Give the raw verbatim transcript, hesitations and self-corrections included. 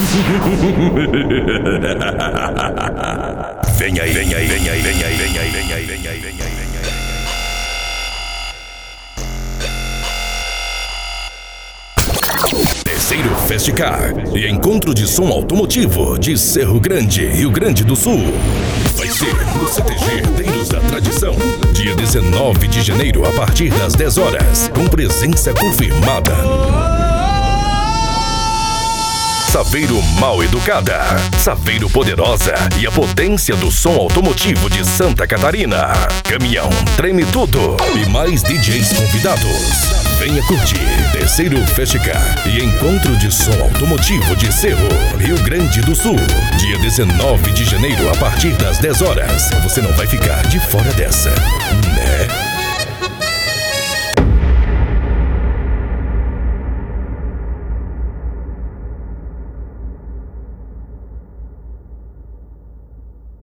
Vem aí, vem aí, vem aí, vem aí, vem aí, vem aí, vem aí, vem aí, vem aí. Terceiro Festicar e encontro de som automotivo de Cerro Grande, Rio Grande do Sul. Vai ser no C T G Herdeiros da Tradição, dia dezenove de janeiro, a partir das dez horas, com presença confirmada. Saveiro Mal Educada, Saveiro Poderosa e a potência do som automotivo de Santa Catarina. Caminhão Treme Tudo e mais D Js convidados. Venha curtir Terceiro Festicar e encontro de som automotivo de Cerro, Rio Grande do Sul, dia dezenove de janeiro, a partir das dez horas. Você não vai ficar de fora dessa, né?